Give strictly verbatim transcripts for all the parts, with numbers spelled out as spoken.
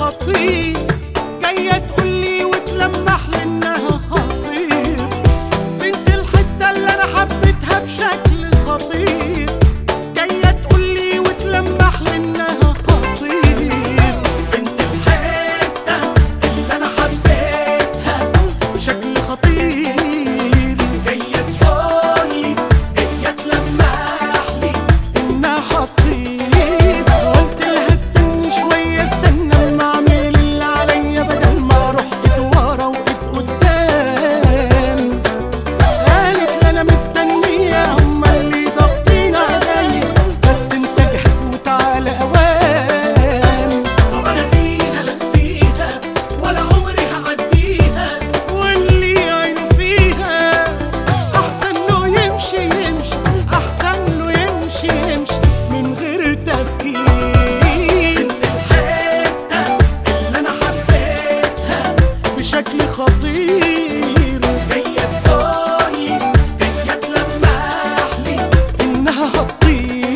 خطير، جاية تقولي وتلمح لي انها هتطير. بنت الحتة اللي انا حبيتها بشكل خطير، جاية تقولي وتلمح لي انها هتطير. بنت الحتة اللي انا حبيتها بشكل خطير، جاية تقولي جاية تلمح لي انها هتطير. قلت لها استني شوية استنى اما اعمل اللي عليا بدل ما اروح ايد ورا وايد قدام. قالت لي انا مستنية هما اللي ضاغطين عليا، بس انت جهز وتعالى اوام. طب انا فيها لا فيها ولا عمري هعديها، واللي عينه فيها احسن له يمشي يمشي، احسن له يمشي يمشي من غير تفكير. بنت الحتة اللي انا حبيتها بشكل خطير، جاية تقولي جاية تلمح لي انها هتطير.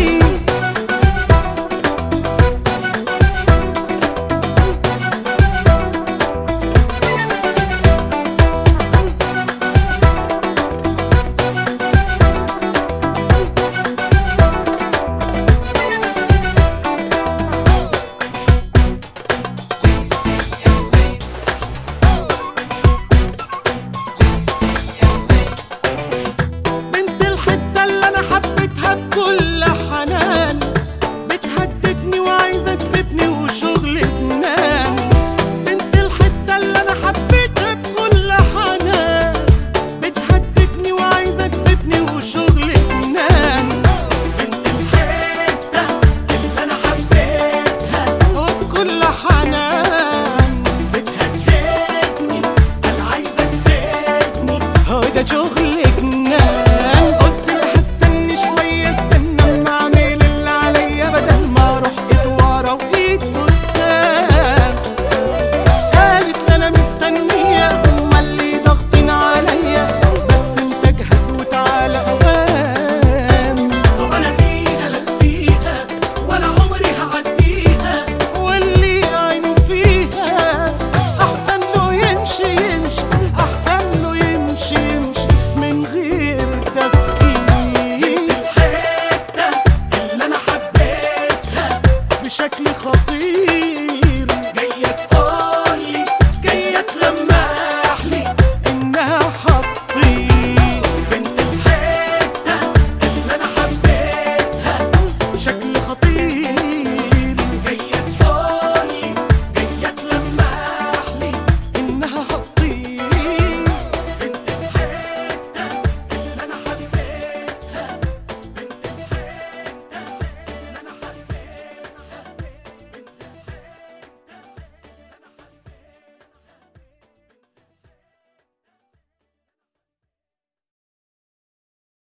بنت الحتة اللي انا حبيتها بكل حنان، بتهددني وعايزة تسيبني وشغل جنان. بنت الحتة اللي انا حبيتها بكل حنان، بتهددني وعايزة تسيبني وشغل جنان. بنت الحتة اللي انا حبيتها بكل حنان، بتهددني انا عايزة تسيبني، هو ده شغل جنان. قلت لها استني شوية استنى اما اعمل اللي عليا بدل ما اروح ايد ورا وايد قدام. قالت لي انا مستنية هما اللي ضاغطين عليا، بس انت جهز وتعالى اوام. طب انا فيها لا فيها ولا عمري هعديها، واللي عينه فيها احسن له يمشي يمشي، احسن له يمشي يمشي من غير تفكير. الحتة اللي انا حبيتها بشكل خطير،